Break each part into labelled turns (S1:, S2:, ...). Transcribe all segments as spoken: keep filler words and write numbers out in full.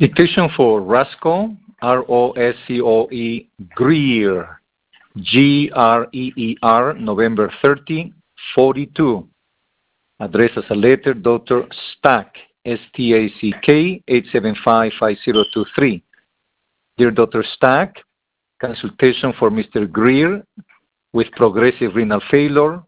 S1: Dictation for Roscoe, R O S C O E, Greer, G R E E R, November thirtieth, forty-two. Address as a letter, Doctor Stack, S T A C K, eight seven five, five zero two three. Dear Doctor Stack, consultation for Mister Greer with progressive renal failure.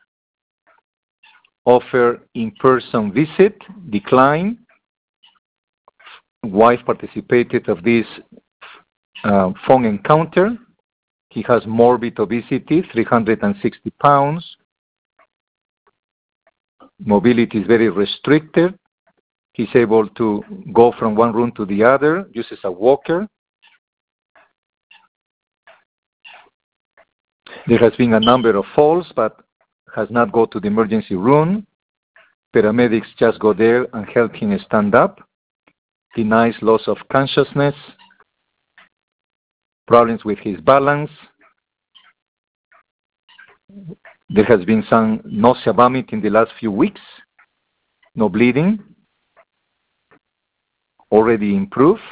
S1: Offer in-person visit, decline. Wife participated of this uh, phone encounter. He has morbid obesity, three hundred sixty pounds. Mobility is very restricted. He's able to go from one room to the other, uses a walker. There has been a number of falls, but has not gone to the emergency room. Paramedics just go there and help him stand up. Denies loss of consciousness. Problems with his balance. There has been some nausea, vomit in the last few weeks. No bleeding. Already improved.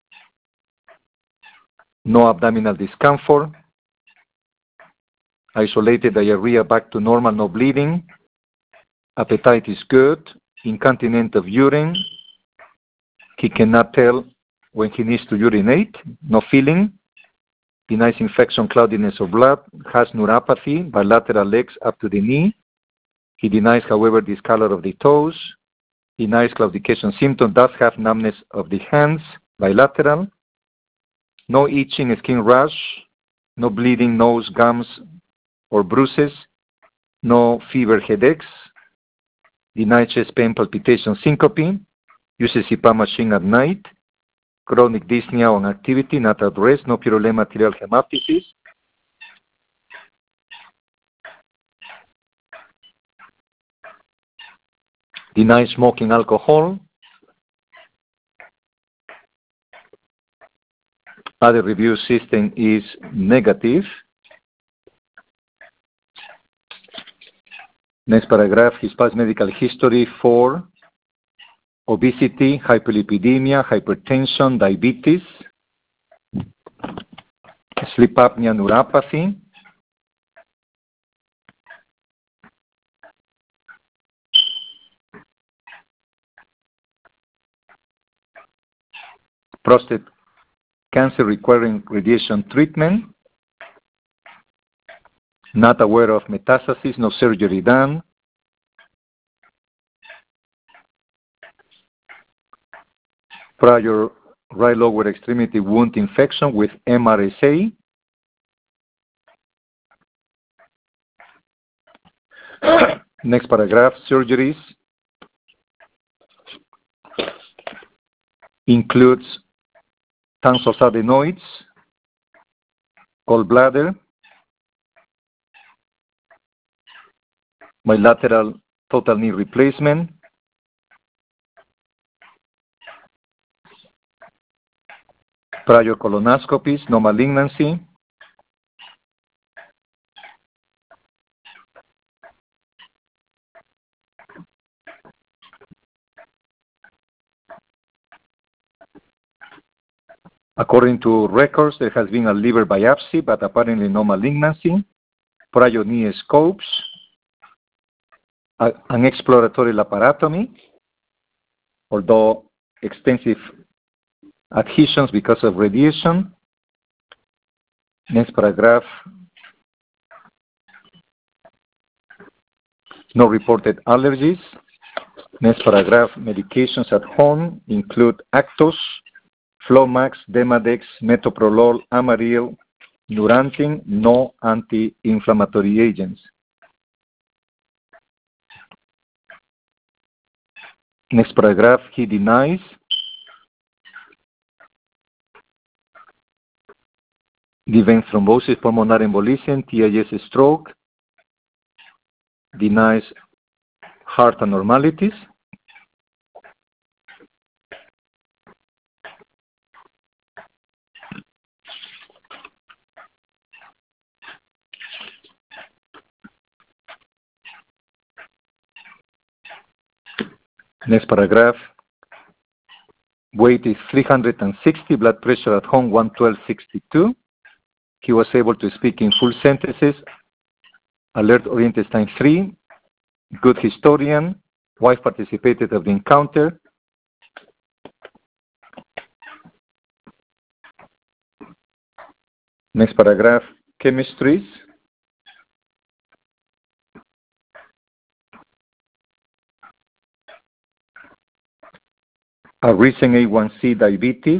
S1: No abdominal discomfort. Isolated diarrhea back to normal, no bleeding. Appetite is good. Incontinent of urine. He cannot tell when he needs to urinate. No feeling. Denies infection, cloudiness of blood. Has neuropathy, bilateral legs up to the knee. He denies, however, discolor of the toes. Denies claudication symptom. Does have numbness of the hands, bilateral. No itching, skin rash. No bleeding, nose, gums, or bruises. No fever, headaches. Denies chest pain, palpitation, syncope. Uses C PAP machine at night. Chronic dyspnea on activity, not at rest. No purulent material hemoptysis. Denies smoking alcohol. Other review system is negative. Next paragraph, his past medical history for obesity, hyperlipidemia, hypertension, diabetes, sleep apnea, neuropathy. Prostate cancer requiring radiation treatment. Not aware of metastasis, no surgery done. Prior right lower extremity wound infection with M R S A. Next paragraph, surgeries. Includes tonsils adenoids, gallbladder, bilateral total knee replacement, prior colonoscopies, no malignancy, according to records, there has been a liver biopsy, but apparently no malignancy, prior knee scopes, an exploratory laparotomy, although extensive adhesions because of radiation. Next paragraph. No reported allergies. Next paragraph. Medications at home include Actos, Flomax, Demodex, Metoprolol, Amaryl, Neurontin, no anti-inflammatory agents. Next paragraph, he denies the vein thrombosis, pulmonary embolism, T I S stroke, denies heart abnormalities. Next paragraph. Weight is three hundred sixty, blood pressure at home one twelve sixty-two. He was able to speak in full sentences. Alert oriented time three. Good historian. Wife participated of the encounter. Next paragraph, chemistries. A recent A one C diabetes.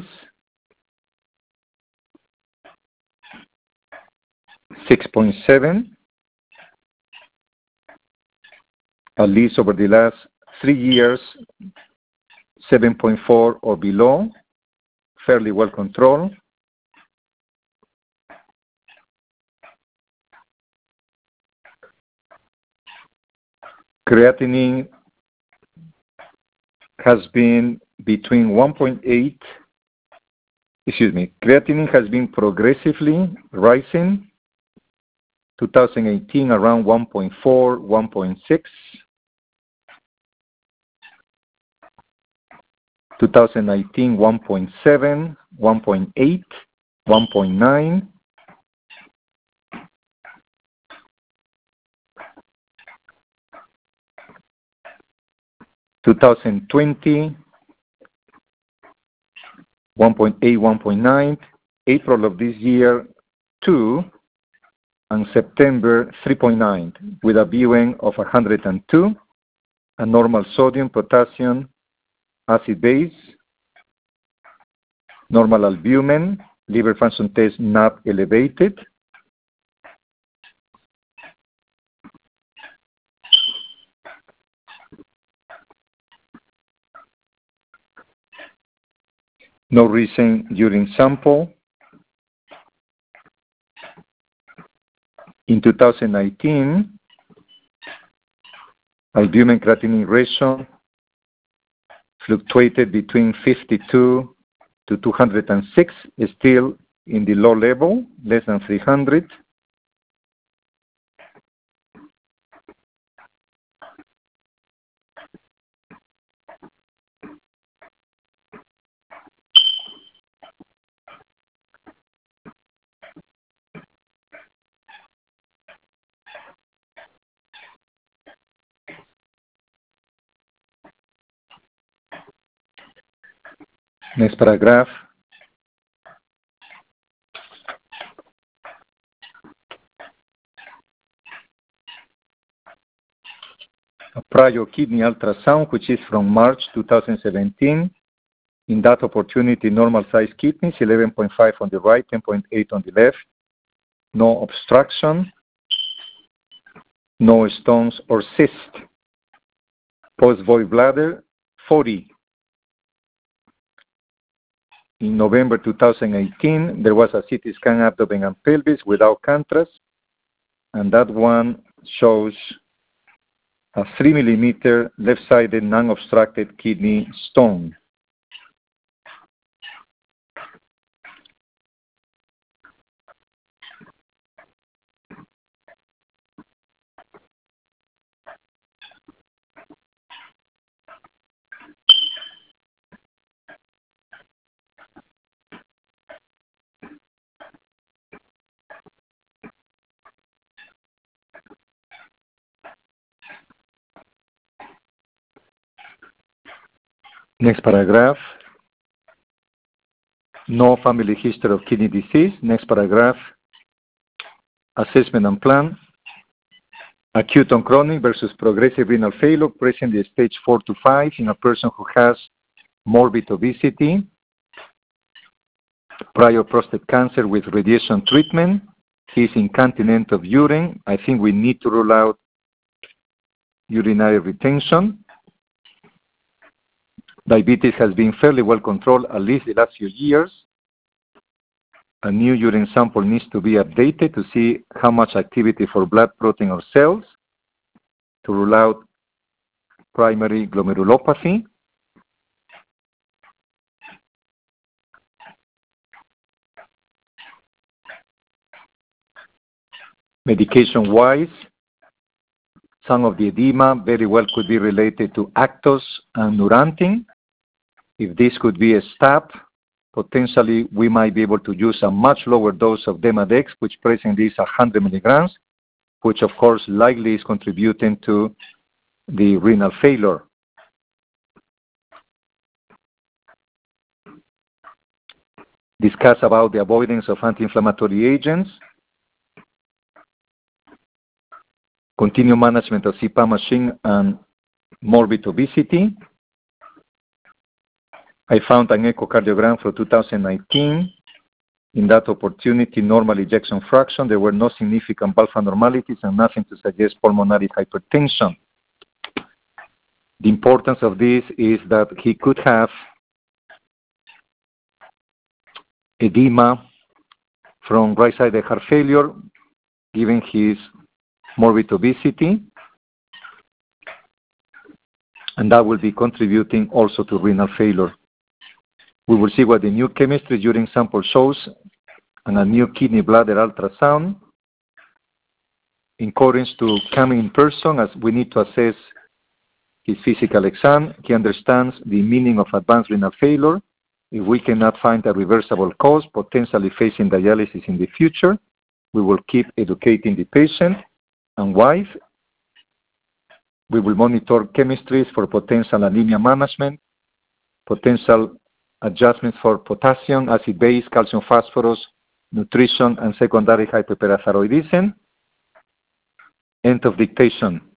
S1: six point seven. At least over the last three years, seven point four or below, fairly well controlled. Creatinine has been between one point eight, excuse me, creatinine has been progressively rising. twenty eighteen around one point four, one point six. twenty nineteen one point seven, one point eight, one point nine. twenty twenty one point eight, one point nine. April of this year two, and September three point nine, with a B U N of one hundred two, a normal sodium, potassium, acid base, normal albumin, liver function test not elevated. No recent urine sample. In two thousand nineteen, albumin creatinine ratio fluctuated between fifty-two to two hundred six, still in the low level, less than three hundred. Next paragraph. A prior kidney ultrasound, which is from March two thousand seventeen. In that opportunity, normal sized kidneys, eleven point five on the right, ten point eight on the left. No obstruction, no stones or cyst. Post-void bladder, forty. In November two thousand eighteen, there was a C T scan abdomen and pelvis without contrast, and that one shows a three millimeter left-sided non-obstructed kidney stone. Next paragraph. No family history of kidney disease. Next paragraph. Assessment and plan. Acute on chronic versus progressive renal failure, presently stage four to five in a person who has morbid obesity, prior prostate cancer with radiation treatment. He's incontinent of urine. I think we need to rule out urinary retention. Diabetes has been fairly well controlled at least the last few years. A new urine sample needs to be updated to see how much activity for blood protein or cells to rule out primary glomerulopathy. Medication-wise, some of the edema very well could be related to Actos and Nurantin. if this could be a step, potentially we might be able to use a much lower dose of Demodex, which presently is one hundred milligrams, which of course likely is contributing to the renal failure. Discuss about the avoidance of anti-inflammatory agents. Continue management of C PAP machine and morbid obesity. I found an echocardiogram for two thousand nineteen. In that opportunity, normal ejection fraction, there were no significant valve abnormalities and nothing to suggest pulmonary hypertension. The importance of this is that he could have edema from right-sided heart failure, given his morbid obesity, and that will be contributing also to renal failure. We will see what the new chemistry during sample shows and a new kidney bladder ultrasound. Encouraged to come in person as we need to assess his physical exam. He understands the meaning of advanced renal failure. If we cannot find a reversible cause, potentially facing dialysis in the future, we will keep educating the patient and wife. We will monitor chemistries for potential anemia management, potential adjustments for potassium, acid base, calcium phosphorus, nutrition, and secondary hyperparathyroidism. End of dictation.